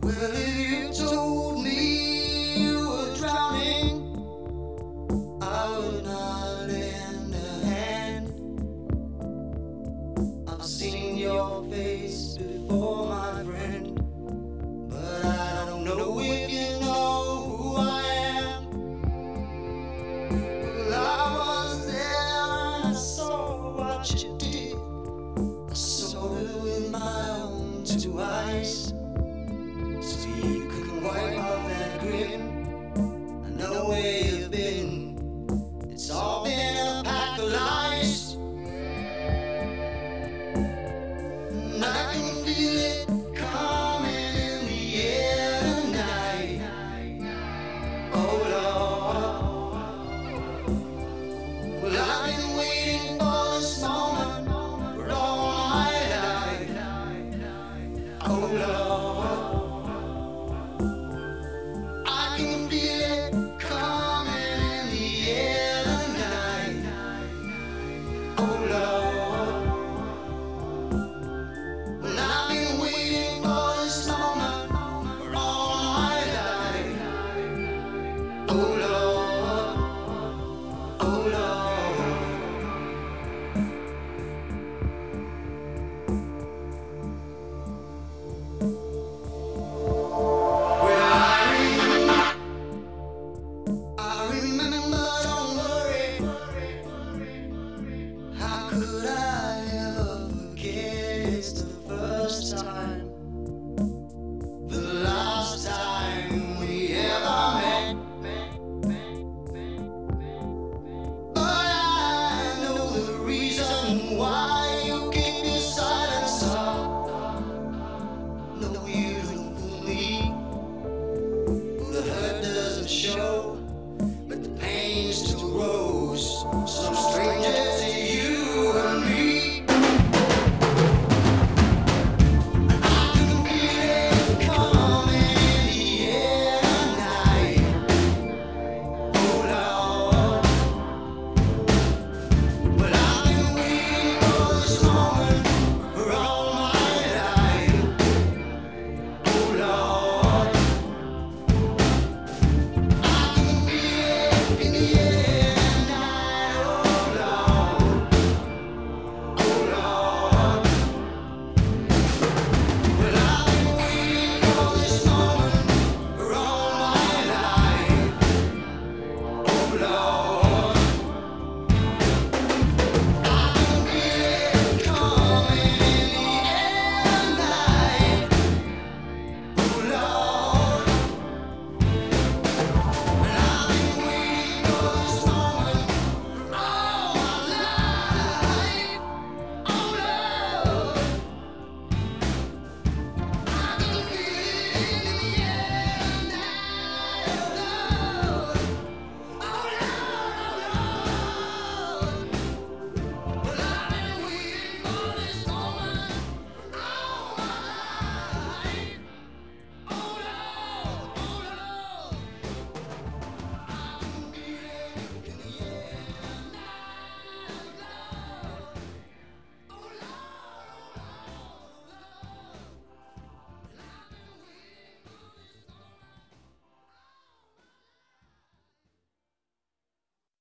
Well, if you told me you were drowning, I would not lend a hand. I've seen your face before, my friend, but I don't know if you know who I am. Well, I was there and I saw what you did. I saw it with my own two eyes. So you couldn't wipe off that grin. I know where you've been. It's all been a pack of lies. And I can feel it coming in the air tonight. Oh Lord. Well, I've been waiting for this moment for all my life. Oh Lord. I can feel it coming in the air tonight. Oh Lord. Well, I've been waiting for this moment for all my life. Oh Lord. Oh Lord. Well, I remember, don't worry. How could I ever forget? It's the first time, the last time we ever met. But I know the reason why you keep your silence up. No, you